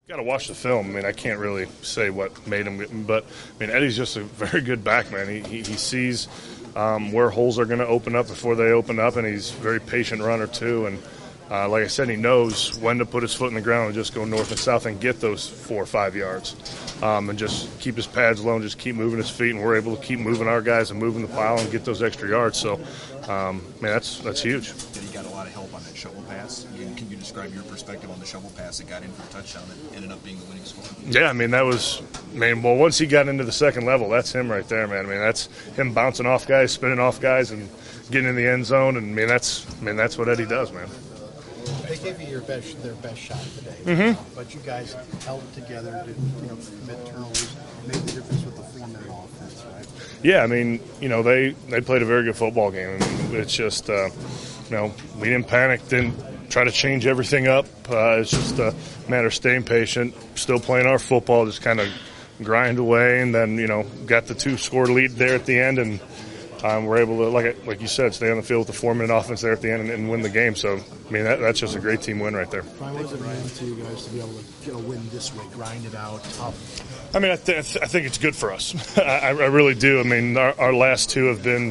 Got to watch the film. I mean, I can't really say what made him, but I mean, Eddie's just a very good back man. He sees where holes are going to open up before they open up, and he's a very patient runner too. And like I said, he knows when to put his foot in the ground and just go north and south and get those 4 or 5 yards, and just keep his pads low and just keep moving his feet. And we're able to keep moving our guys and moving the pile and get those extra yards. So, man, that's huge. That he got a lot of help on that shovel pass. Can you describe your perspective on the shovel pass that got in for a touchdown that ended up being the winning score? Yeah, I mean, well, once he got into the second level, that's him right there, man. I mean, that's him bouncing off guys, spinning off guys, and getting in the end zone. And that's what Eddie does, man. They gave you their best shot today, but you guys held it together, didn't commit turnovers, made the difference with the 4-minute offense, right? Yeah, I mean, they played a very good football game. I mean, it's just, we didn't panic, didn't try to change everything up. It's just a matter of staying patient, still playing our football, just kind of grind away, and then, got the 2-score lead there at the end, and we're able to, like you said, stay on the field with the 4-minute offense there at the end and win the game. So, I mean, that's just a great team win right there. Brian, what does it mean to you guys to be able to get a win this way, grind it out, tough? I mean, I think it's good for us. I really do. I mean, our last two have been,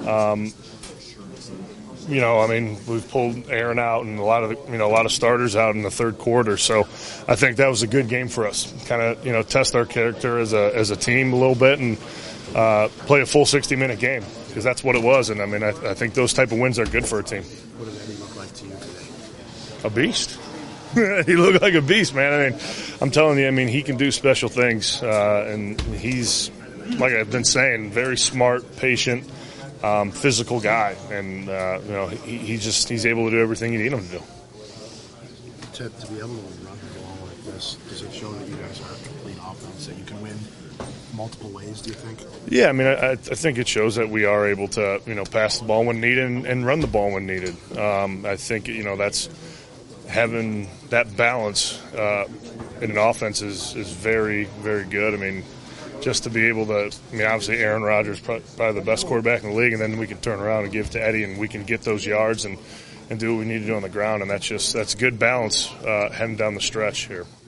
we've pulled Aaron out and a lot of starters out in the third quarter. So I think that was a good game for us. Kind of, test our character as a team a little bit and play a full 60-minute game, because that's what it was. And, I mean, I think those type of wins are good for a team. What did Eddie look like to you today? A beast. He looked like a beast, man. I mean, I'm telling you, I mean, he can do special things. And he's, like I've been saying, very smart, patient, physical guy. And, he's able to do everything you need him to do. To be able to run the ball like this, does it show that you guys are a complete offense, that you can win multiple ways, do you think? Yeah, I mean, I think it shows that we are able to, pass the ball when needed and run the ball when needed. I think, that's having that balance in an offense is very, very good. I mean, just to be able to, obviously Aaron Rodgers is probably the best quarterback in the league, and then we can turn around and give it to Eddie, and we can get those yards and do what we need to do on the ground, and that's good balance heading down the stretch here.